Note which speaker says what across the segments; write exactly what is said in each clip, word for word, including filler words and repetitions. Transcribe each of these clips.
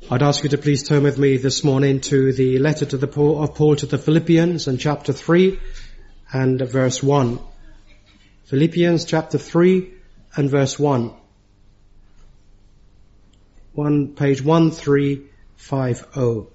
Speaker 1: I'd ask you to please turn with me this morning to the letter to the Paul, of Paul to the Philippians and chapter three and verse one. Philippians chapter three and verse one. One, page one three five zero.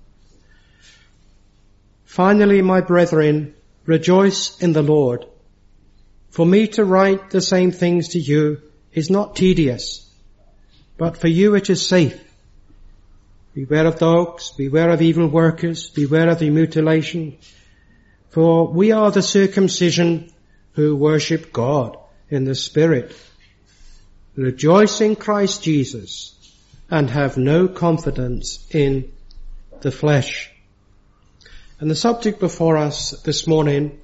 Speaker 1: Finally, my brethren, rejoice in the Lord. For me to write the same things to you is not tedious, but for you it is safe. Beware of dogs, beware of evil workers, beware of the mutilation. For we are the circumcision who worship God in the Spirit, rejoice in Christ Jesus, and have no confidence in the flesh. And the subject before us this morning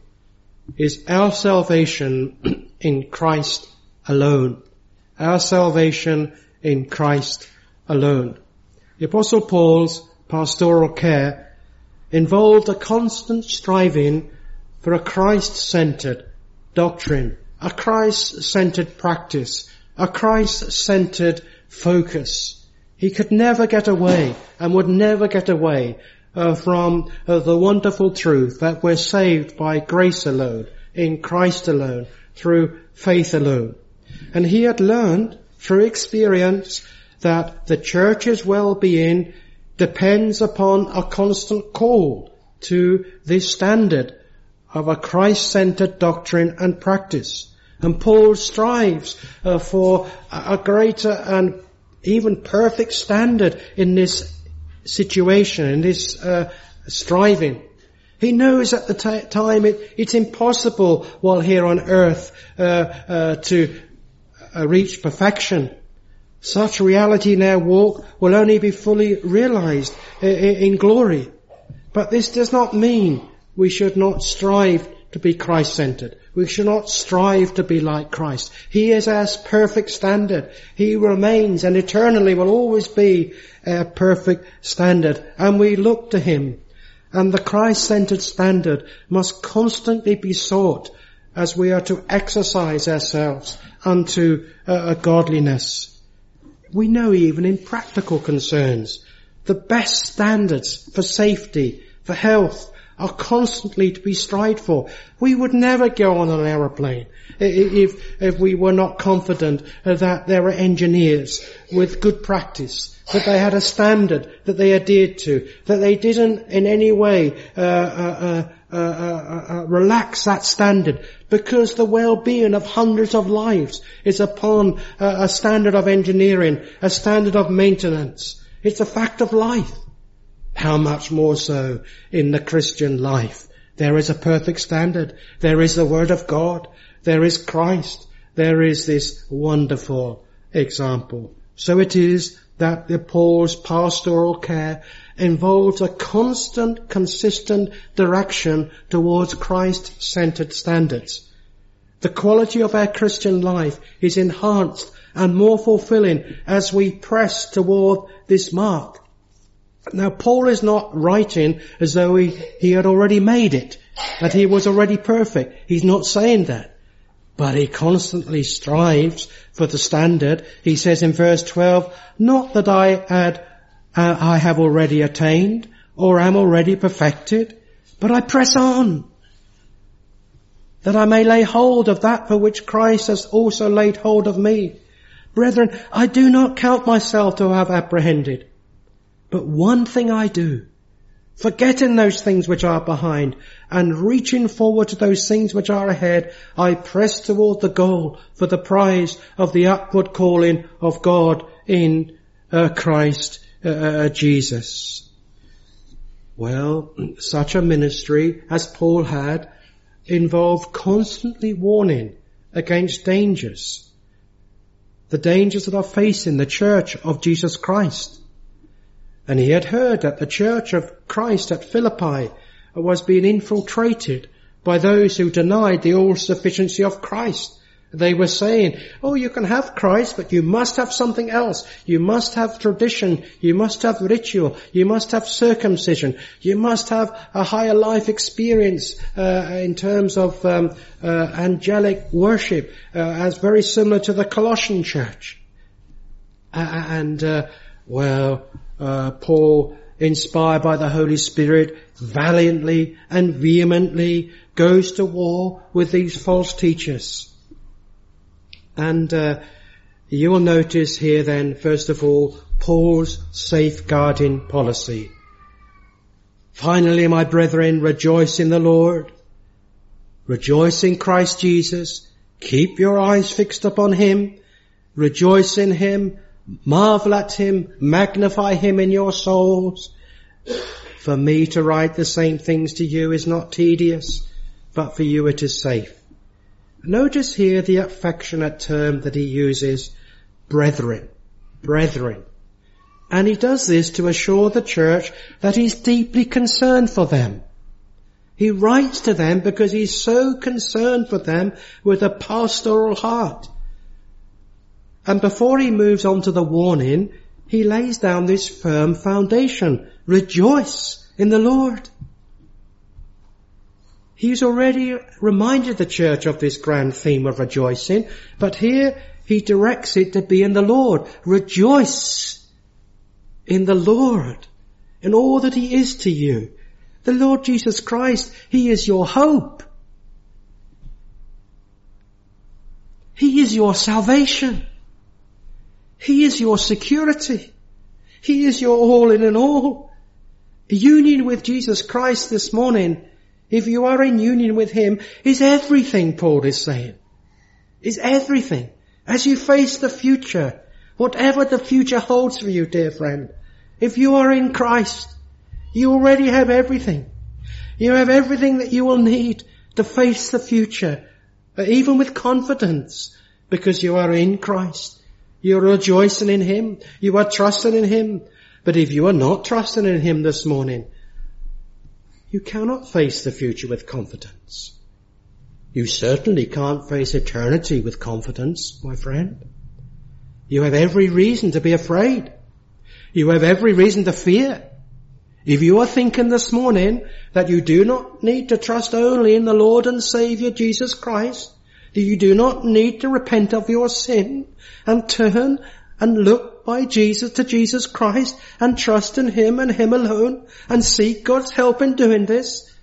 Speaker 1: is our salvation in Christ alone. Our salvation in Christ alone. The Apostle Paul's pastoral care involved a constant striving for a Christ-centered doctrine, a Christ-centered practice, a Christ-centered focus. He could never get away and would never get away uh, from uh, the wonderful truth that we're saved by grace alone, in Christ alone, through faith alone. And he had learned through experience that the church's well-being depends upon a constant call to this standard of a Christ-centered doctrine and practice. And Paul strives uh, for a greater and even perfect standard in this situation, in this uh, striving. He knows at the t- time it, it's impossible while here on earth uh, uh, to uh, reach perfection. Such reality in our walk will only be fully realized in glory. But this does not mean we should not strive to be Christ-centered. We should not strive to be like Christ. He is our perfect standard. He remains and eternally will always be our perfect standard. And we look to Him. And the Christ-centered standard must constantly be sought as we are to exercise ourselves unto uh, a godliness. We know even in practical concerns, the best standards for safety, for health, are constantly to be strived for. We would never go on an aeroplane if, if we were not confident that there were engineers with good practice, that they had a standard that they adhered to, that they didn't in any way uh, uh, uh, uh, uh, relax that standard, because the well-being of hundreds of lives is upon uh, a standard of engineering, a standard of maintenance. It's a fact of life. How much more so in the Christian life? There is a perfect standard. There is the Word of God. There is Christ. There is this wonderful example. So it is that the Paul's pastoral care involves a constant, consistent direction towards Christ-centered standards. The quality of our Christian life is enhanced and more fulfilling as we press toward this mark. Now, Paul is not writing as though he, he had already made it, that he was already perfect. He's not saying that. But he constantly strives for the standard. He says in verse twelve, not that I had, uh, I have already attained or am already perfected, but I press on, that I may lay hold of that for which Christ has also laid hold of me. Brethren, I do not count myself to have apprehended. But one thing I do, forgetting those things which are behind and reaching forward to those things which are ahead, I press toward the goal for the prize of the upward calling of God in uh, Christ uh, uh, Jesus. Well, such a ministry as Paul had involved constantly warning against dangers, the dangers that are facing the church of Jesus Christ. And he had heard that the church of Christ at Philippi was being infiltrated by those who denied the all-sufficiency of Christ. They were saying, oh, you can have Christ, but you must have something else. You must have tradition. You must have ritual. You must have circumcision. You must have a higher life experience uh, in terms of um, uh, angelic worship, uh, as very similar to the Colossian church. Uh, and uh, well, uh, Paul, inspired by the Holy Spirit, valiantly and vehemently goes to war with these false teachers. And uh, you will notice here then, first of all, Paul's safeguarding policy. Finally, my brethren, rejoice in the Lord. Rejoice in Christ Jesus. Keep your eyes fixed upon him. Rejoice in him. Marvel at him. Magnify him in your souls. For me to write the same things to you is not tedious, but for you it is safe. Notice here the affectionate term that he uses, brethren, brethren. And he does this to assure the church that he's deeply concerned for them. He writes to them because he's so concerned for them with a pastoral heart. And before he moves on to the warning, he lays down this firm foundation. Rejoice in the Lord. He's already reminded the church of this grand theme of rejoicing, but here he directs it to be in the Lord. Rejoice in the Lord, in all that he is to you. The Lord Jesus Christ, he is your hope. He is your salvation. He is your security. He is your all in and all. Union with Jesus Christ this morning, if you are in union with him, is everything, Paul is saying. Is everything. As you face the future, whatever the future holds for you, dear friend, if you are in Christ, you already have everything. You have everything that you will need to face the future, even with confidence, because you are in Christ. You are rejoicing in him. You are trusting in him. But if you are not trusting in him this morning, you cannot face the future with confidence. You certainly can't face eternity with confidence, my friend. You have every reason to be afraid. You have every reason to fear. If you are thinking this morning that you do not need to trust only in the Lord and Saviour Jesus Christ, that you do not need to repent of your sin and turn and look by Jesus to Jesus Christ and trust in him and him alone and seek God's help in doing this,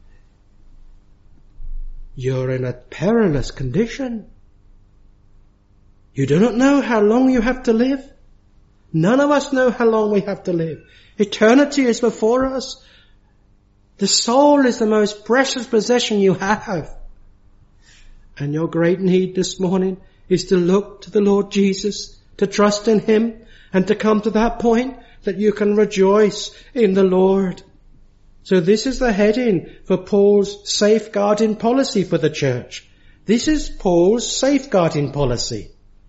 Speaker 1: you're in a perilous condition. You do not know how long you have to live. None of us know how long we have to live. Eternity is before us. The soul is the most precious possession you have. And your great need this morning is to look to the Lord Jesus, to trust in him, and to come to that point that you can rejoice in the Lord. So this is the heading for Paul's safeguarding policy for the church. This is Paul's safeguarding policy.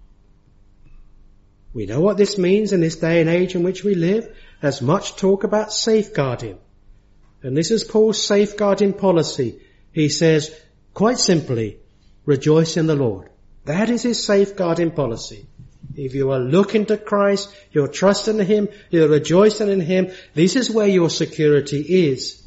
Speaker 1: We know what this means in this day and age in which we live. There's much talk about safeguarding. And this is Paul's safeguarding policy. He says, quite simply, rejoice in the Lord. That is his safeguarding policy. If you are looking to Christ, you're trusting in him, you're rejoicing in him, this is where your security is.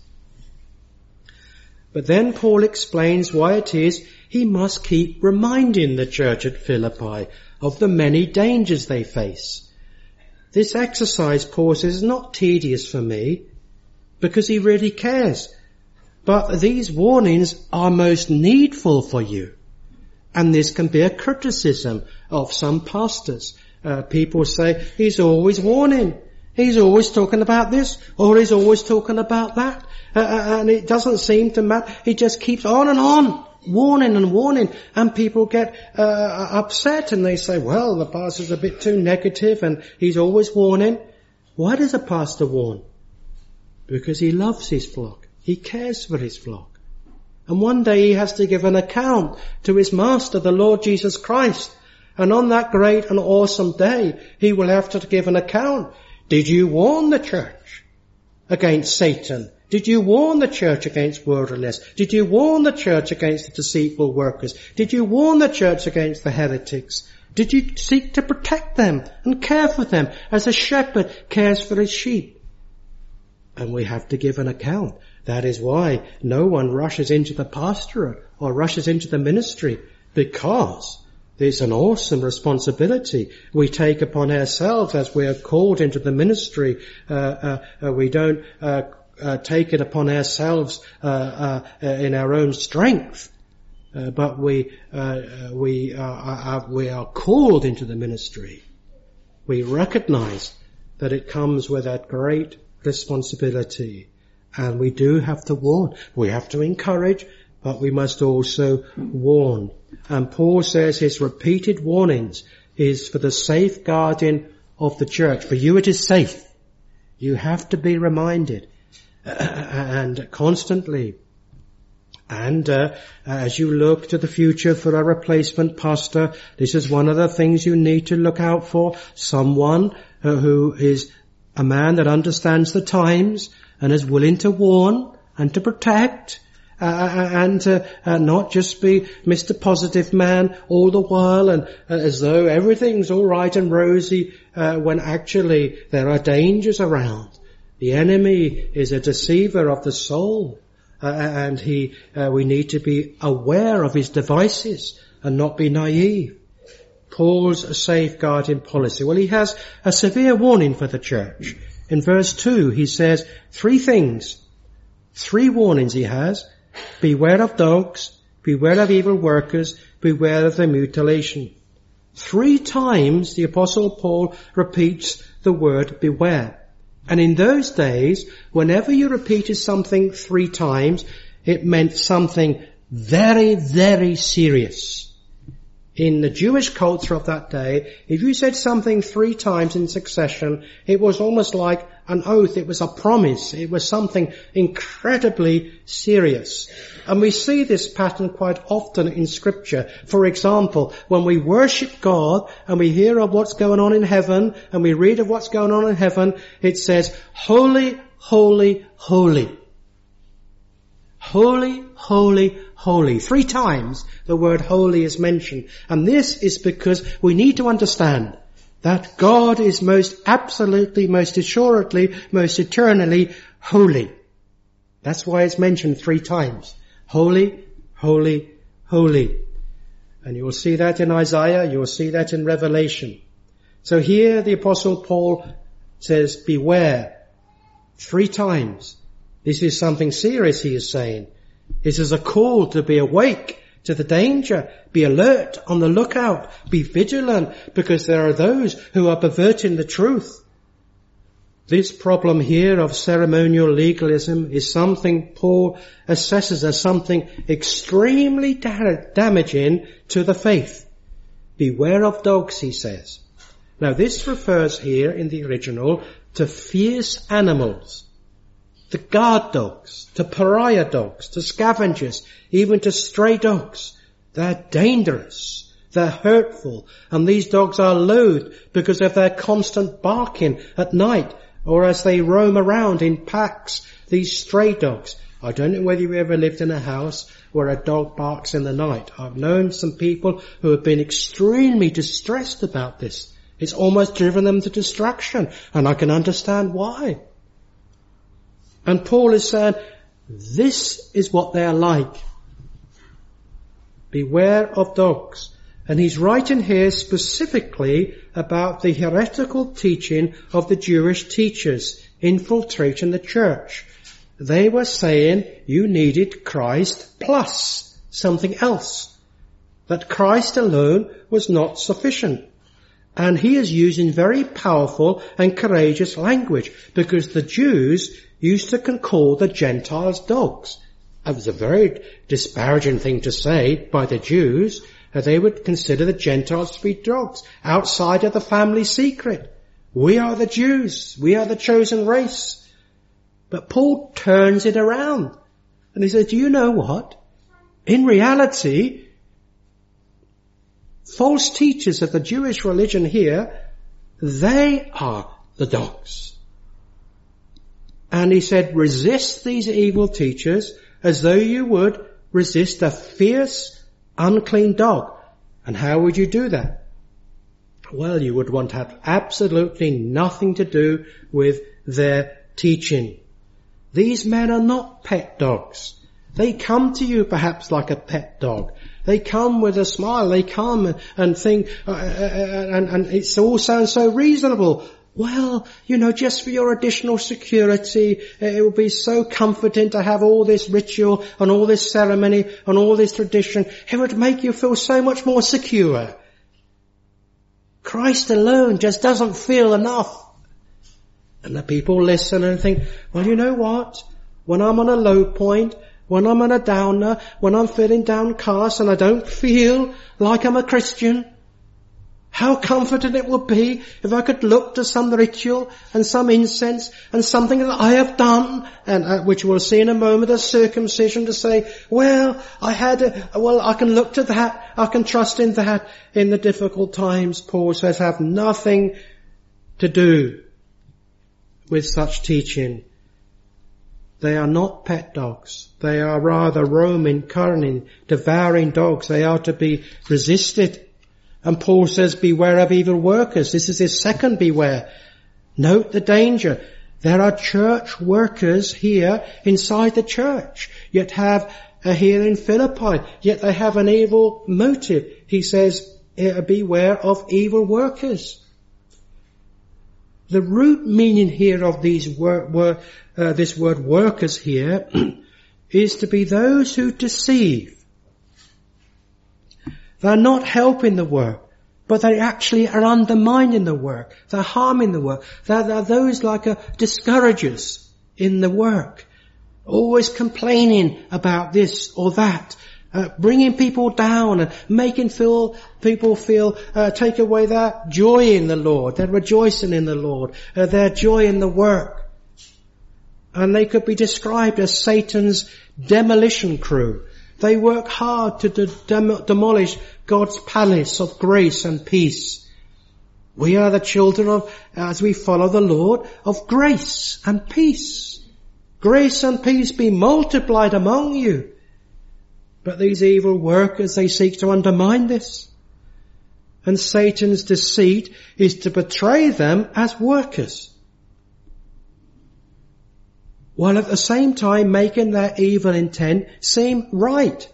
Speaker 1: But then Paul explains why it is he must keep reminding the church at Philippi of the many dangers they face. This exercise, Paul says, is not tedious for me because he really cares. But these warnings are most needful for you. And this can be a criticism of some pastors. Uh, people say, he's always warning. He's always talking about this, or he's always talking about that. Uh, and it doesn't seem to matter. He just keeps on and on, warning and warning. And people get uh, upset and they say, well, the pastor's a bit too negative and he's always warning. Why does a pastor warn? Because he loves his flock. He cares for his flock. And one day he has to give an account to his master, the Lord Jesus Christ. And on that great and awesome day, he will have to give an account. Did you warn the church against Satan? Did you warn the church against worldliness? Did you warn the church against the deceitful workers? Did you warn the church against the heretics? Did you seek to protect them and care for them as a shepherd cares for his sheep? And we have to give an account. That is why no one rushes into the pastorate or rushes into the ministry, because It's an awesome responsibility we take upon ourselves as we are called into the ministry. Uh, uh, uh, we don't uh, uh, take it upon ourselves uh, uh, uh, in our own strength, uh, but we uh, we uh, are, we are called into the ministry. We recognize that it comes with that great responsibility, and we do have to warn. We have to encourage, but we must also warn. And Paul says his repeated warnings is for the safeguarding of the church. For you it is safe. You have to be reminded and constantly. And uh, as you look to the future for a replacement pastor, this is one of the things you need to look out for. Someone uh, who is a man that understands the times and is willing to warn and to protect. Uh, and uh, uh, not just be Mister Positive Man all the while, and uh, as though everything's all right and rosy, uh, when actually there are dangers around. The enemy is a deceiver of the soul, uh, and he, uh, we need to be aware of his devices and not be naive. Paul's safeguarding policy. Well, he has a severe warning for the church. In verse two, he says three things, three warnings he has. Beware of dogs, beware of evil workers, beware of their mutilation. Three times the Apostle Paul repeats the word beware. And in those days, whenever you repeated something three times, it meant something very, very serious. In the Jewish culture of that day, if you said something three times in succession, it was almost like an oath. It was a promise. It was something incredibly serious. And we see this pattern quite often in Scripture. For example, when we worship God and we hear of what's going on in heaven and we read of what's going on in heaven, it says, holy, holy, holy. Holy, holy, holy. Three times the word holy is mentioned. And this is because we need to understand that God is most absolutely, most assuredly, most eternally holy. That's why it's mentioned three times. Holy, holy, holy. And you will see that in Isaiah, you will see that in Revelation. So here the Apostle Paul says, beware, three times. This is something serious, he is saying. This is a call to be awake to the danger. Be alert, on the lookout. Be vigilant, because there are those who are perverting the truth. This problem here of ceremonial legalism is something Paul assesses as something extremely da- damaging to the faith. Beware of dogs, he says. Now this refers here in the original to fierce animals. To guard dogs, to pariah dogs, to scavengers, even to stray dogs. They're dangerous, they're hurtful, and these dogs are loathed because of their constant barking at night or as they roam around in packs, these stray dogs. I don't know whether you ever lived in a house where a dog barks in the night. I've known some people who have been extremely distressed about this. It's almost driven them to distraction, and I can understand why. And Paul is saying, this is what they are like. Beware of dogs. And he's writing here specifically about the heretical teaching of the Jewish teachers infiltrating the church. They were saying you needed Christ plus something else. That Christ alone was not sufficient. And he is using very powerful and courageous language, because the Jews used to call the Gentiles dogs. It was a very disparaging thing to say by the Jews. They would consider the Gentiles to be dogs, outside of the family secret. We are the Jews. We are the chosen race. But Paul turns it around. And he says, do you know what? In reality, false teachers of the Jewish religion here, they are the dogs. And he said, resist these evil teachers as though you would resist a fierce, unclean dog. And how would you do that? Well, you would want to have absolutely nothing to do with their teaching. These men are not pet dogs. They come to you perhaps like a pet dog. They come with a smile. They come and think, uh, and, and it all sounds so reasonable. Well, you know, just for your additional security, it will be so comforting to have all this ritual and all this ceremony and all this tradition. It would make you feel so much more secure. Christ alone just doesn't feel enough. And the people listen and think, well, you know what? When I'm on a low point, when I'm on a downer, when I'm feeling downcast and I don't feel like I'm a Christian, how comforting it would be if I could look to some ritual and some incense and something that I have done, and uh, which we'll see in a moment, a circumcision, to say, well, I had, a, well, I can look to that, I can trust in that in the difficult times. Paul says, have nothing to do with such teaching. They are not pet dogs. They are rather roaming, cunning, devouring dogs. They are to be resisted. And Paul says, beware of evil workers. This is his second beware. Note the danger. There are church workers here inside the church, yet have uh, here in Philippi, yet they have an evil motive. He says, beware of evil workers. The root meaning here of these wor- wor- uh, this word workers here is to be those who deceive. They're not helping the work, but they actually are undermining the work. They're harming the work. They're, they're those like a discouragers in the work, always complaining about this or that, uh, bringing people down and making feel, people feel, uh, take away their joy in the Lord. They're rejoicing in the Lord, uh, their joy in the work. And they could be described as Satan's demolition crew. They work hard to de- dem- demolish God's palace of grace and peace. We are the children of, as we follow the Lord, of grace and peace. Grace and peace be multiplied among you. But these evil workers, they seek to undermine this. And Satan's deceit is to portray them as workers, while at the same time making their evil intent seem right.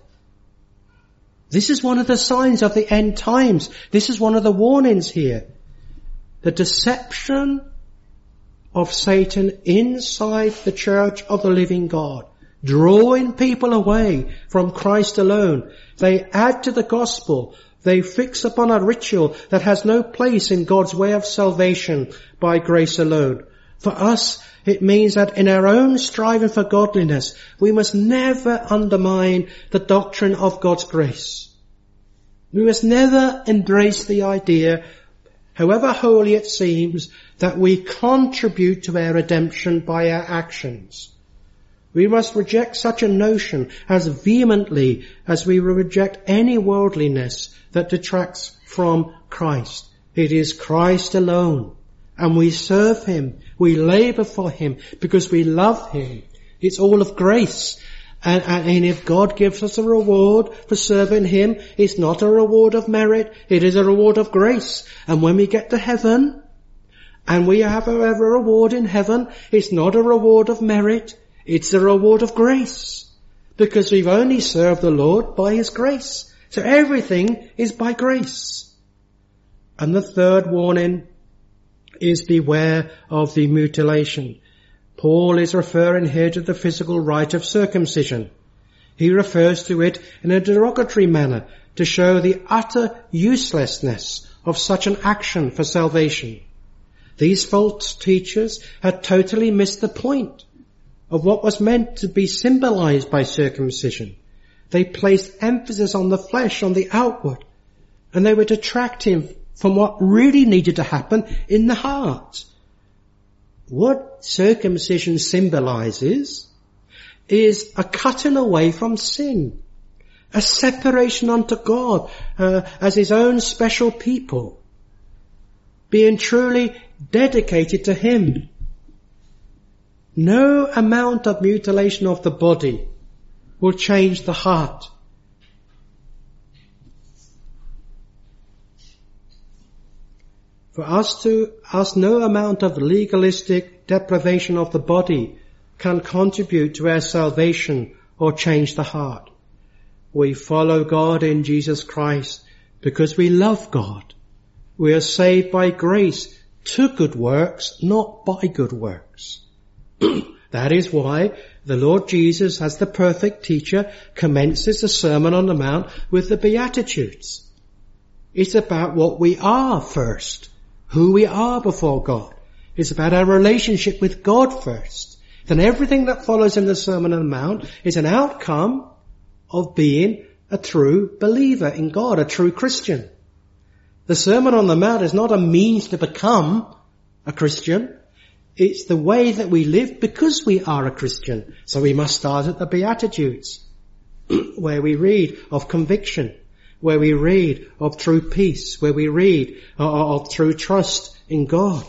Speaker 1: This is one of the signs of the end times. This is one of the warnings here. The deception of Satan inside the church of the living God, drawing people away from Christ alone. They add to the gospel. They fix upon a ritual that has no place in God's way of salvation by grace alone. For us, it means that in our own striving for godliness, we must never undermine the doctrine of God's grace. We must never embrace the idea, however holy it seems, that we contribute to our redemption by our actions. We must reject such a notion as vehemently as we reject any worldliness that detracts from Christ. It is Christ alone. And we serve Him. We labor for Him because we love Him. It's all of grace. And, and if God gives us a reward for serving Him, it's not a reward of merit. It is a reward of grace. And when we get to heaven, and we have a, a reward in heaven, it's not a reward of merit. It's a reward of grace. Because we've only served the Lord by His grace. So everything is by grace. And the third warning is beware of the mutilation. Paul is referring here to the physical rite of circumcision. He refers to it in a derogatory manner to show the utter uselessness of such an action for salvation. These false teachers had totally missed the point of what was meant to be symbolized by circumcision. They placed emphasis on the flesh, on the outward, and they were detracting from what really needed to happen in the heart. What circumcision symbolizes is a cutting away from sin, a separation unto God uh, as His own special people, being truly dedicated to Him. No amount of mutilation of the body will change the heart. For us to, us no amount of legalistic deprivation of the body can contribute to our salvation or change the heart. We follow God in Jesus Christ because we love God. We are saved by grace to good works, not by good works. That is why the Lord Jesus, as the perfect teacher, commences the Sermon on the Mount with the Beatitudes. It's about what we are first, who we are before God. It's about our relationship with God first. Then everything that follows in the Sermon on the Mount is an outcome of being a true believer in God, a true Christian. The Sermon on the Mount is not a means to become a Christian. It's the way that we live because we are a Christian. So we must start at the Beatitudes, where we read of conviction, where we read of true peace, where we read of, of true trust in God.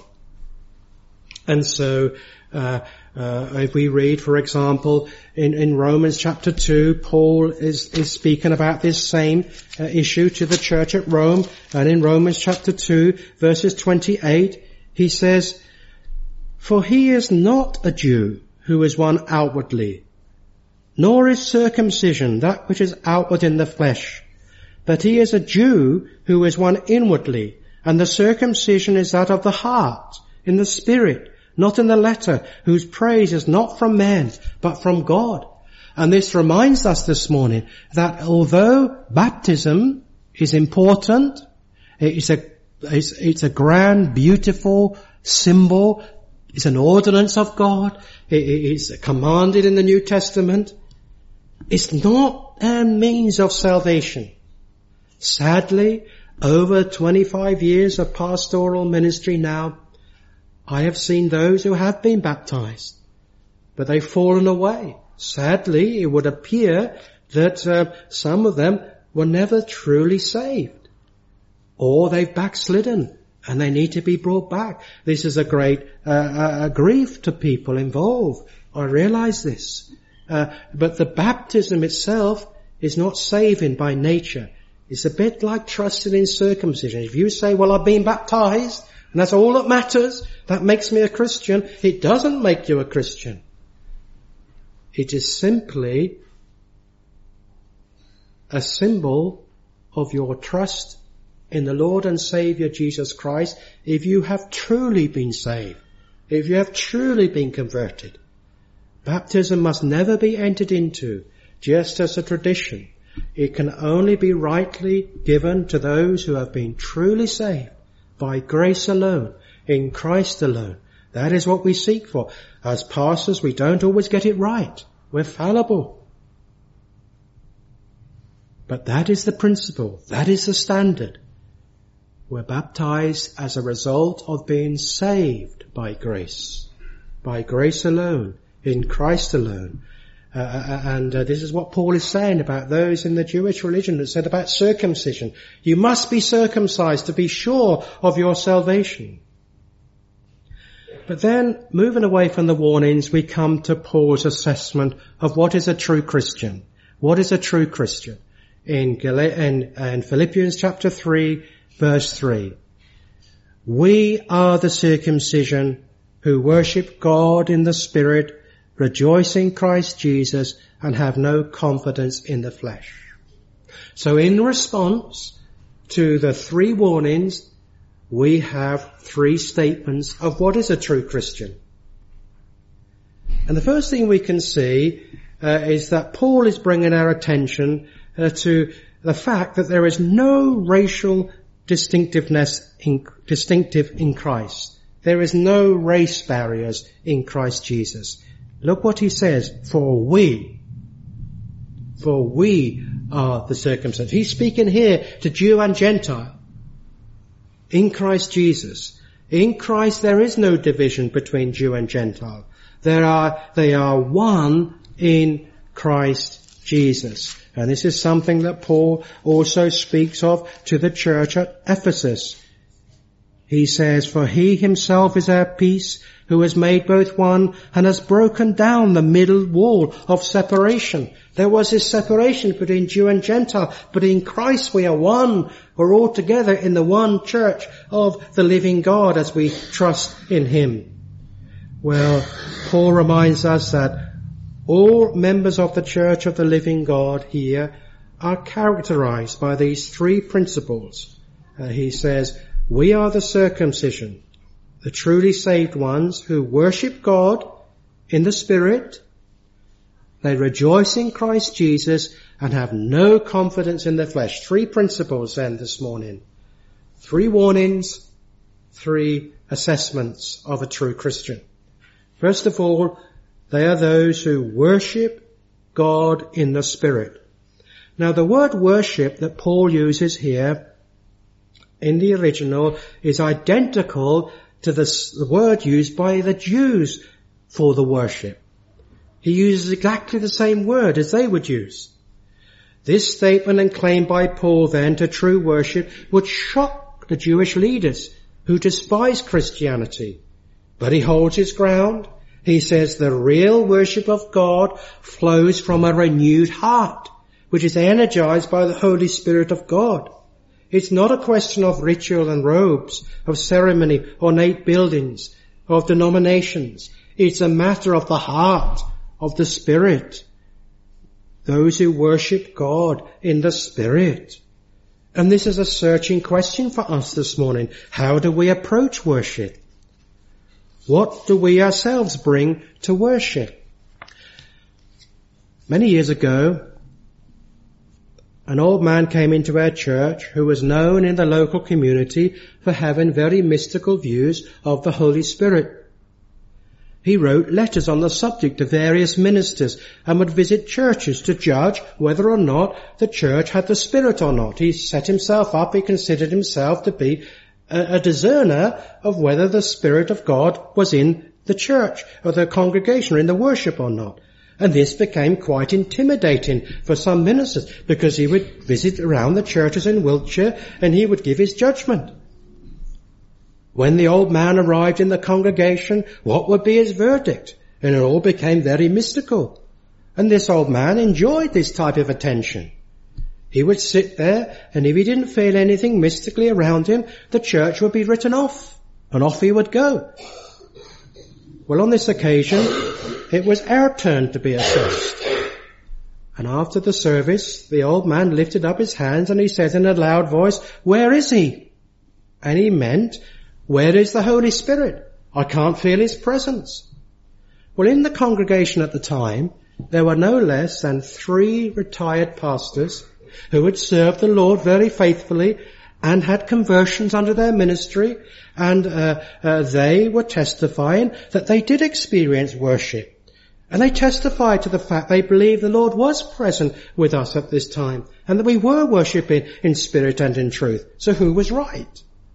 Speaker 1: And so, uh, uh, if we read, for example, in, in Romans chapter two, Paul is, is speaking about this same uh, issue to the church at Rome. And in Romans chapter two, verses twenty-eight, he says, "For he is not a Jew who is one outwardly, nor is circumcision that which is outward in the flesh, but he is a Jew who is one inwardly, and the circumcision is that of the heart, in the spirit, not in the letter, whose praise is not from men, but from God." And this reminds us this morning that although baptism is important, it's a, it's, it's a grand, beautiful symbol, it's an ordinance of God, it, it's commanded in the New Testament, it's not a means of salvation. Sadly, over twenty-five years of pastoral ministry now, I have seen those who have been baptized, but they've fallen away. Sadly, it would appear that uh, some of them were never truly saved, or they've backslidden and they need to be brought back. This is a great uh, a grief to people involved. I realize this. Uh, but the baptism itself is not saving by nature. It's a bit like trusting in circumcision. If you say, well, I've been baptized, and that's all that matters, that makes me a Christian, it doesn't make you a Christian. It is simply a symbol of your trust in the Lord and Saviour Jesus Christ if you have truly been saved, if you have truly been converted. Baptism must never be entered into just as a tradition. It can only be rightly given to those who have been truly saved by grace alone, in Christ alone. That is what we seek for. As pastors, we don't always get it right. We're fallible. But that is the principle. That is the standard. We're baptized as a result of being saved by grace. By grace alone, in Christ alone. Uh, and uh, this is what Paul is saying about those in the Jewish religion that said about circumcision. You must be circumcised to be sure of your salvation. But then, moving away from the warnings, we come to Paul's assessment of what is a true Christian. What is a true Christian? In, Gal- in, in Philippians chapter three, verse three. "We are the circumcision who worship God in the Spirit, rejoice in Christ Jesus, and have no confidence in the flesh." So in response to the three warnings, we have three statements of what is a true Christian. And the first thing we can see uh, is that Paul is bringing our attention uh, to the fact that there is no racial distinctiveness in, distinctive in Christ. There is no race barriers in Christ Jesus. Look what he says, for we, for we are the circumcision. He's speaking here to Jew and Gentile. In Christ Jesus. In Christ there is no division between Jew and Gentile. There are, they are one in Christ Jesus. And this is something that Paul also speaks of to the church at Ephesus. He says, "For he himself is our peace, who has made both one and has broken down the middle wall of separation." There was this separation between Jew and Gentile, but in Christ we are one. We're all together in the one church of the living God as we trust in him. Well, Paul reminds us that all members of the church of the living God here are characterized by these three principles. Uh, he says, we are the circumcision, the truly saved ones who worship God in the Spirit. They rejoice in Christ Jesus and have no confidence in the flesh. Three principles then this morning. Three warnings, three assessments of a true Christian. First of all, they are those who worship God in the Spirit. Now the word worship that Paul uses here in the original is identical to the, the word used by the Jews for the worship. He uses exactly the same word as they would use. This statement and claim by Paul then to true worship would shock the Jewish leaders who despise Christianity. But he holds his ground. He says the real worship of God flows from a renewed heart, which is energized by the Holy Spirit of God. It's not a question of ritual and robes, of ceremony, ornate buildings, of denominations. It's a matter of the heart, of the Spirit. Those who worship God in the Spirit. And this is a searching question for us this morning. How do we approach worship? What do we ourselves bring to worship? Many years ago, an old man came into our church who was known in the local community for having very mystical views of the Holy Spirit. He wrote letters on the subject to various ministers and would visit churches to judge whether or not the church had the Spirit or not. He set himself up, he considered himself to be a, a discerner of whether the Spirit of God was in the church or the congregation or in the worship or not. And this became quite intimidating for some ministers because he would visit around the churches in Wiltshire and he would give his judgment. When the old man arrived in the congregation, what would be his verdict? And it all became very mystical. And this old man enjoyed this type of attention. He would sit there, and if he didn't feel anything mystically around him, the church would be written off, and off he would go. Well, on this occasion, it was our turn to be assessed. And after the service, the old man lifted up his hands and he said in a loud voice, "Where is he?" And he meant, where is the Holy Spirit? I can't feel his presence. Well, in the congregation at the time, there were no less than three retired pastors who had served the Lord very faithfully and had conversions under their ministry, and uh, uh, they were testifying that they did experience worship. And they testified to the fact they believed the Lord was present with us at this time, and that we were worshipping in spirit and in truth. So who was right?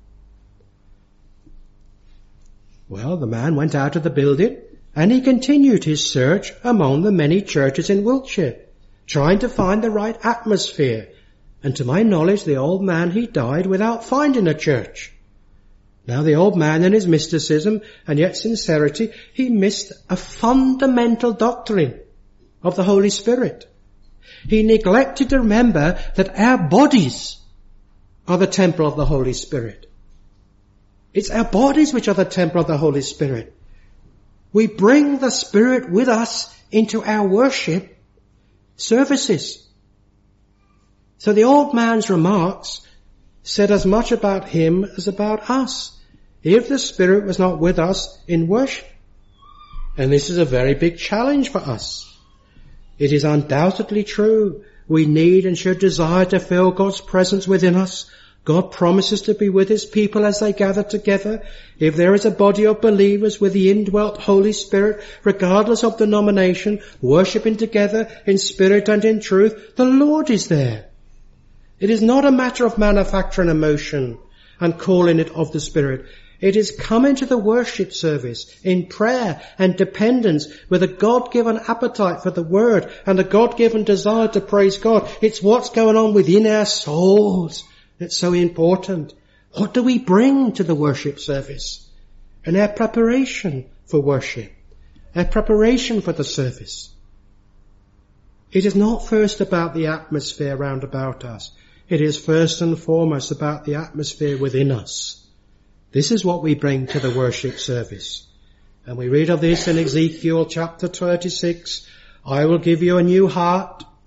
Speaker 1: Well, the man went out of the building and he continued his search among the many churches in Wiltshire, trying to find the right atmosphere. And to my knowledge, the old man, he died without finding a church. Now, the old man in his mysticism and yet sincerity, he missed a fundamental doctrine of the Holy Spirit. He neglected to remember that our bodies are the temple of the Holy Spirit. It's our bodies which are the temple of the Holy Spirit. We bring the Spirit with us into our worship services. So the old man's remarks said as much about him as about us. If the Spirit was not with us in worship. And this is a very big challenge for us. It is undoubtedly true. We need and should desire to feel God's presence within us. God promises to be with his people as they gather together. If there is a body of believers with the indwelt Holy Spirit, regardless of denomination, worshipping together in spirit and in truth, the Lord is there. It is not a matter of manufacturing emotion and calling it of the Spirit. It is coming to the worship service in prayer and dependence with a God-given appetite for the Word and a God-given desire to praise God. It's what's going on within our souls that's so important. What do we bring to the worship service? And our preparation for worship, our preparation for the service. It is not first about the atmosphere round about us. It is first and foremost about the atmosphere within us. This is what we bring to the worship service. And we read of this in Ezekiel chapter thirty-six. I will give you a new heart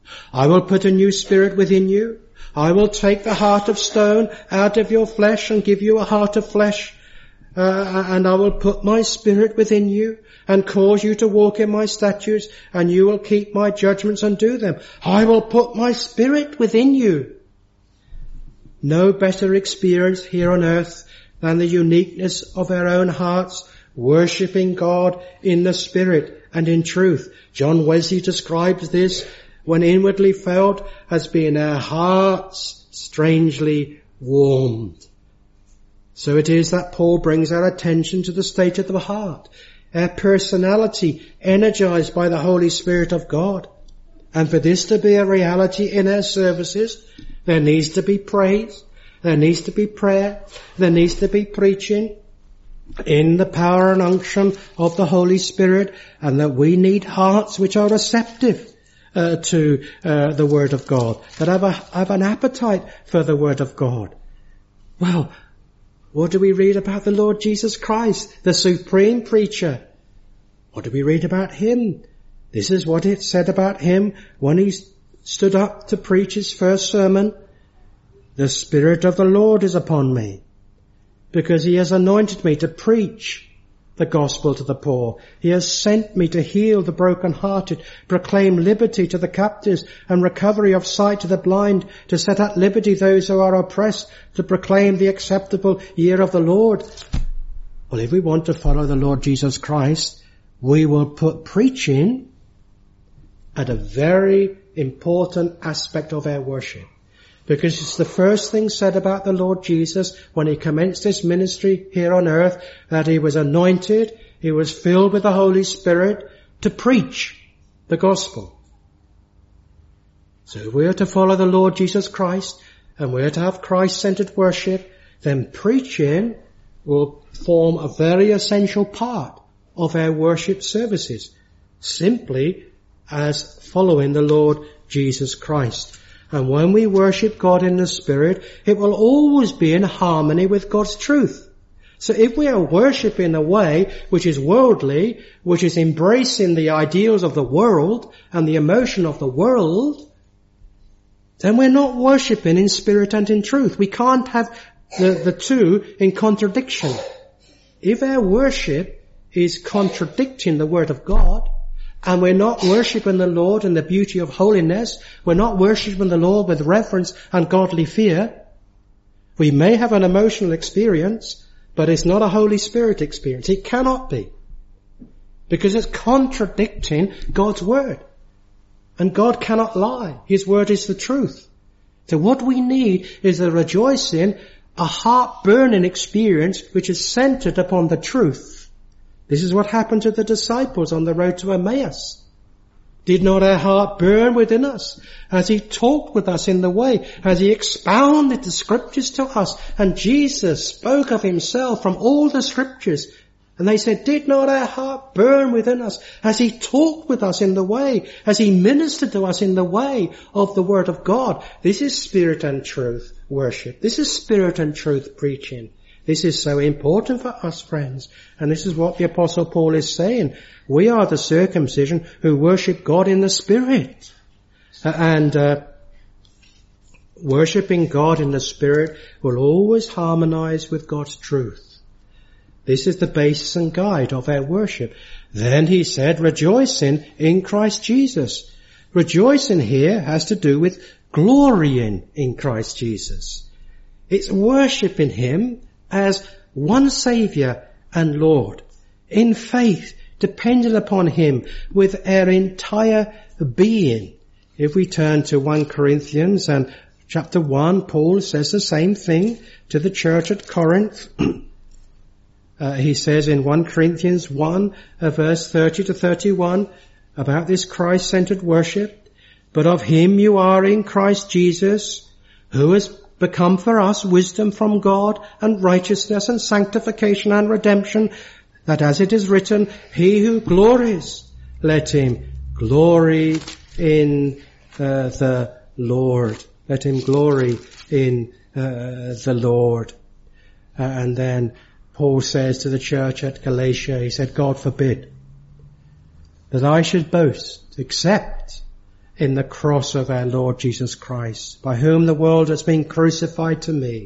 Speaker 1: I will put a new spirit within you. I will take the heart of stone out of your flesh and give you a heart of flesh. Uh, and I will put my spirit within you and cause you to walk in my statutes, and you will keep my judgments and do them. I will put my spirit within you. No better experience here on earth than the uniqueness of our own hearts, worshipping God in the Spirit and in truth. John Wesley describes this when inwardly felt as being our hearts strangely warmed. So it is that Paul brings our attention to the state of the heart, our personality energized by the Holy Spirit of God. And for this to be a reality in our services, there needs to be praise, there needs to be prayer, there needs to be preaching in the power and unction of the Holy Spirit, and that we need hearts which are receptive uh, to uh, the Word of God, that have, a, have an appetite for the Word of God. Well, what do we read about the Lord Jesus Christ, the supreme preacher? What do we read about him? This is what it said about him when he stood up to preach his first sermon. The Spirit of the Lord is upon me, because he has anointed me to preach the gospel to the poor. He has sent me to heal the brokenhearted, proclaim liberty to the captives and recovery of sight to the blind, to set at liberty those who are oppressed, to proclaim the acceptable year of the Lord. Well, if we want to follow the Lord Jesus Christ, we will put preaching at a very important aspect of our worship. Because it's the first thing said about the Lord Jesus when he commenced his ministry here on earth, that he was anointed, he was filled with the Holy Spirit to preach the gospel. So if we are to follow the Lord Jesus Christ and we are to have Christ-centered worship, then preaching will form a very essential part of our worship services, simply as following the Lord Jesus Christ. And when we worship God in the Spirit, it will always be in harmony with God's truth. So if we are worshipping in a way which is worldly, which is embracing the ideals of the world and the emotion of the world, then we're not worshipping in spirit and in truth. We can't have the, the two in contradiction. If our worship is contradicting the Word of God, and we're not worshipping the Lord in the beauty of holiness, we're not worshipping the Lord with reverence and godly fear, we may have an emotional experience, but it's not a Holy Spirit experience. It cannot be. Because it's contradicting God's Word. And God cannot lie. His Word is the truth. So what we need is a rejoicing, a heart-burning experience which is centered upon the truth. This is what happened to the disciples on the road to Emmaus. Did not our heart burn within us as he talked with us in the way, as he expounded the scriptures to us, and Jesus spoke of himself from all the scriptures? And they said, did not our heart burn within us as he talked with us in the way, as he ministered to us in the way of the Word of God? This is spirit and truth worship. This is spirit and truth preaching. This is so important for us, friends. And this is what the Apostle Paul is saying. We are the circumcision who worship God in the Spirit. And uh, worshipping God in the Spirit will always harmonize with God's truth. This is the basis and guide of our worship. Then he said, rejoicing in Christ Jesus. Rejoicing here has to do with glorying in Christ Jesus. It's worshipping him as one Saviour and Lord, in faith, dependent upon him with our entire being. If we turn to First Corinthians and chapter one, Paul says the same thing to the church at Corinth. uh, he says in First Corinthians one, uh, verse thirty to thirty-one, about this Christ-centered worship, but of him you are in Christ Jesus, who has become for us wisdom from God and righteousness and sanctification and redemption, that as it is written, he who glories, let him glory in uh, the Lord. Let him glory in uh, the Lord. Uh, and then Paul says to the church at Galatia, he said, God forbid that I should boast except in the cross of our Lord Jesus Christ, by whom the world has been crucified to me,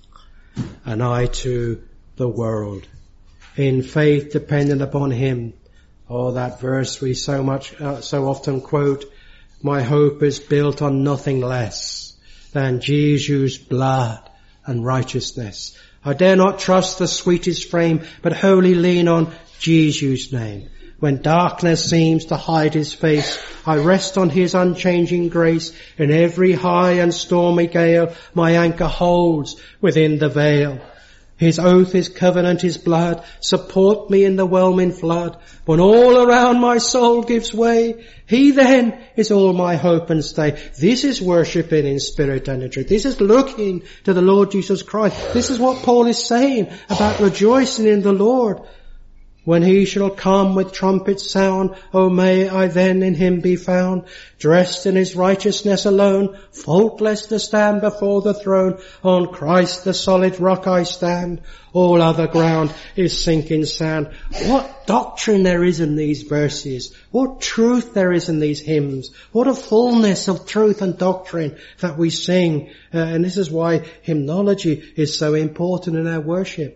Speaker 1: and I to the world. In faith dependent upon him. Oh, that verse we so much, uh, so often quote, my hope is built on nothing less than Jesus' blood and righteousness. I dare not trust the sweetest frame, but wholly lean on Jesus' name. When darkness seems to hide his face, I rest on his unchanging grace. In every high and stormy gale, my anchor holds within the veil. His oath, his covenant, his blood support me in the whelming flood. When all around my soul gives way, he then is all my hope and stay. This is worshipping in spirit and in truth. This is looking to the Lord Jesus Christ. This is what Paul is saying about rejoicing in the Lord. When he shall come with trumpet sound, oh may I then in him be found, dressed in his righteousness alone, faultless to stand before the throne. On Christ the solid rock I stand, all other ground is sinking sand. What doctrine there is in these verses, what truth there is in these hymns, what a fullness of truth and doctrine that we sing. Uh, and this is why hymnology is so important in our worship.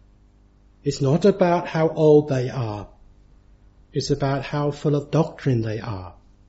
Speaker 1: It's not about how old they are. It's about how full of doctrine they are.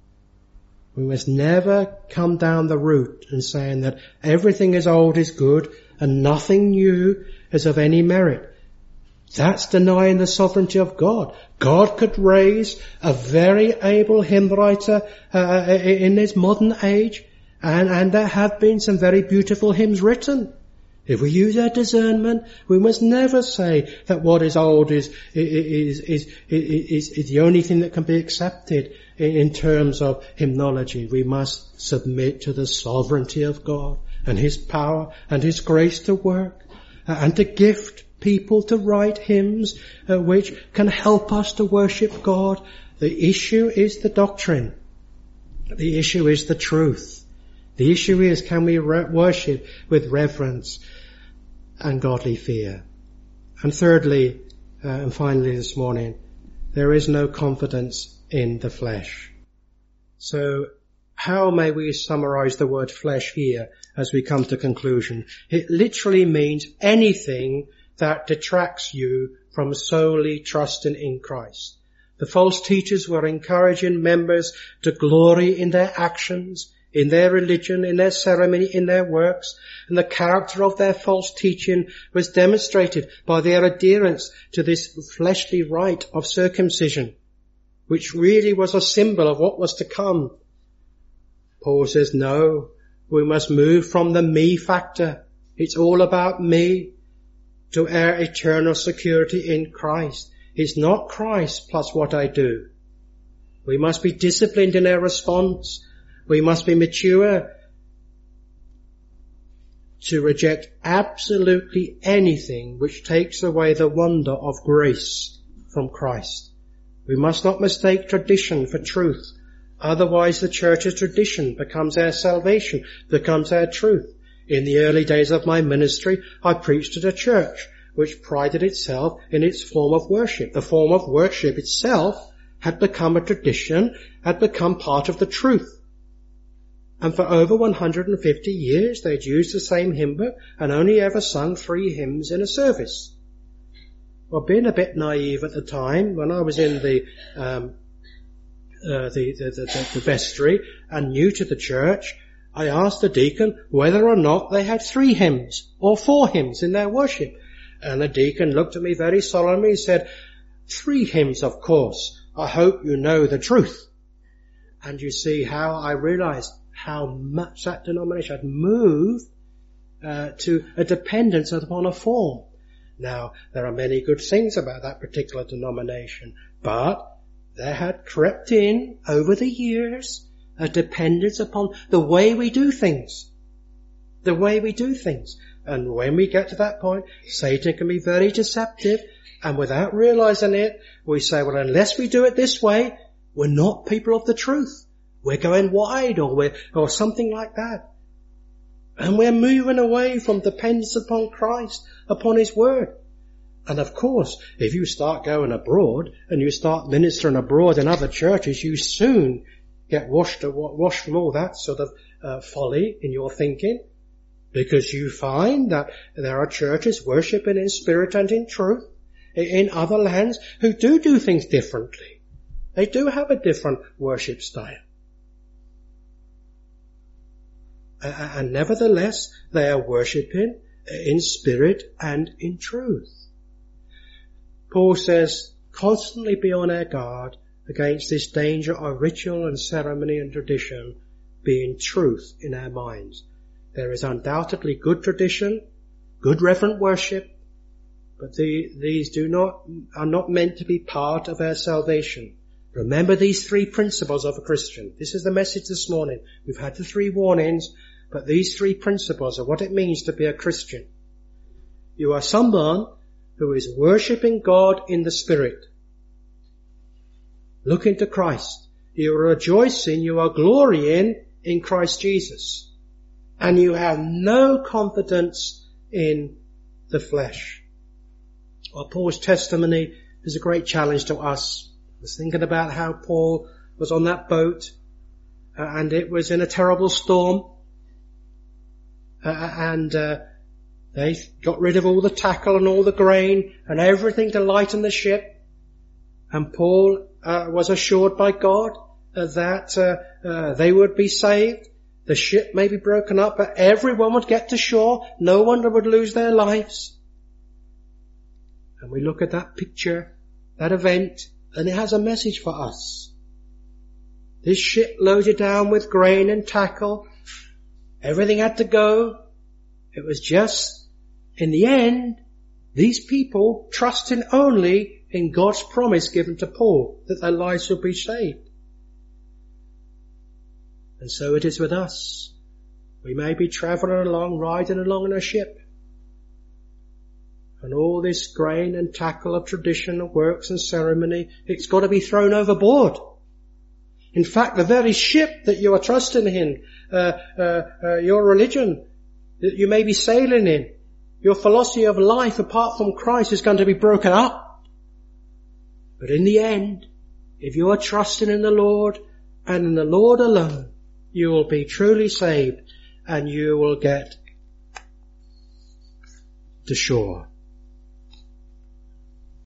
Speaker 1: We must never come down the route and saying that everything is old is good and nothing new is of any merit. That's denying the sovereignty of God. God could raise a very able hymn writer uh, in this modern age, and, and there have been some very beautiful hymns written. If we use our discernment, we must never say that what is old is, is, is, is, is the only thing that can be accepted in terms of hymnology. We must submit to the sovereignty of God and his power and his grace to work and to gift people to write hymns uh, which can help us to worship God. The issue is the doctrine. The issue is the truth. The issue is, can we re- worship with reverence and godly fear? And thirdly, uh, and finally this morning, there is no confidence in the flesh. So how may we summarize the word flesh here as we come to conclusion? It literally means anything that detracts you from solely trusting in Christ. The false teachers were encouraging members to glory in their actions, in their religion, in their ceremony, in their works, and the character of their false teaching was demonstrated by their adherence to this fleshly rite of circumcision, which really was a symbol of what was to come. Paul says, no, we must move from the me factor. It's all about me to our eternal security in Christ. It's not Christ plus what I do. We must be disciplined in our response. We must be mature to reject absolutely anything which takes away the wonder of grace from Christ. We must not mistake tradition for truth. Otherwise the church's tradition becomes our salvation, becomes our truth. In the early days of my ministry, I preached at a church which prided itself in its form of worship. The form of worship itself had become a tradition, had become part of the truth. And for over one hundred fifty years they'd used the same hymn book and only ever sung three hymns in a service. Well, being a bit naive at the time, when I was in the um, uh, the, the, the, the vestry and new to the church, I asked the deacon whether or not they had three hymns or four hymns in their worship. And the deacon looked at me very solemnly and said, three hymns, of course. I hope you know the truth. And you see how I realized how much that denomination had moved uh, to a dependence upon a form. Now, there are many good things about that particular denomination, but there had crept in over the years a dependence upon the way we do things. The way we do things. And when we get to that point, Satan can be very deceptive, and without realizing it, we say, well, unless we do it this way, we're not people of the truth. We're going wide, or we're, or something like that. And we're moving away from dependence upon Christ, upon his word. And of course, if you start going abroad and you start ministering abroad in other churches, you soon get washed, washed from all that sort of uh, folly in your thinking, because you find that there are churches worshipping in spirit and in truth in other lands who do do things differently. They do have a different worship style. Uh, and nevertheless, they are worshipping in spirit and in truth. Paul says, constantly be on our guard against this danger of ritual and ceremony and tradition being truth in our minds. There is undoubtedly good tradition, good reverent worship, but the, these do not, are not meant to be part of our salvation. Remember these three principles of a Christian. This is the message this morning. We've had the three warnings, but these three principles are what it means to be a Christian. You are someone who is worshipping God in the Spirit. Looking to Christ. You are rejoicing, you are glorying in Christ Jesus. And you have no confidence in the flesh. Well, Paul's testimony is a great challenge to us. I was thinking about how Paul was on that boat, uh, and it was in a terrible storm. Uh, and uh, they got rid of all the tackle and all the grain and everything to lighten the ship. And Paul uh, was assured by God uh, that uh, uh, they would be saved. The ship may be broken up, but everyone would get to shore. No one would lose their lives. And we look at that picture, that event, and it has a message for us. This ship loaded down with grain and tackle. Everything had to go. It was just, in the end, these people trusting only in God's promise given to Paul that their lives would be saved. And so it is with us. We may be travelling along, riding along in a ship. And all this grain and tackle of tradition of works and ceremony, it's got to be thrown overboard. In fact, the very ship that you are trusting in, uh, uh, uh, your religion that you may be sailing in, your philosophy of life apart from Christ is going to be broken up. But in the end, if you are trusting in the Lord and in the Lord alone, you will be truly saved and you will get to shore.